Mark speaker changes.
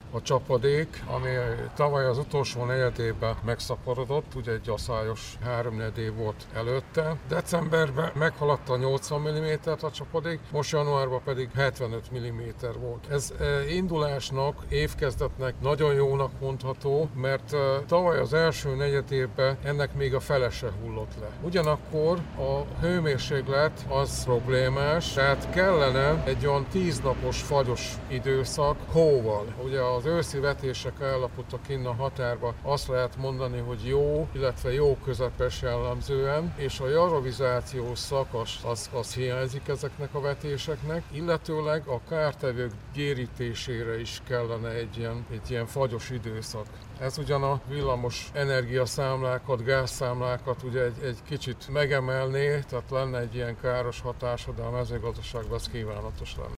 Speaker 1: a csapadék, ami tavaly az utolsó negyedében megszaporodott, ugye egy aszályos 3-4 év volt előtte. Decemberben meghaladta 80 mm-t a csapadék, most januárban pedig 75 mm volt. Ez indulásnak, évkezdetnek nagyon jónak mondható, mert tavaly az első negyedében ennek még a fele se hullott le. Ugyanakkor a hőmérséklet az problémás, tehát kellene egy olyan 10 napos fagyos időszak hóval. Ugye az őszi vetések állapota kinn a határban azt lehet mondani, hogy jó, illetve jó közepes jellemzően, és a jarovizációs szakasz az hiányzik ezeknek a vetéseknek, illetőleg a kártevők gyérítésére is kellene egy ilyen fagyos időszak. Ez ugyan a villamos energiaszámlákat, gázszámlákat ugye egy kicsit megemelné, tehát lenne egy ilyen káros hatása, de a mezőgazdaságban ez kívánatos lenne.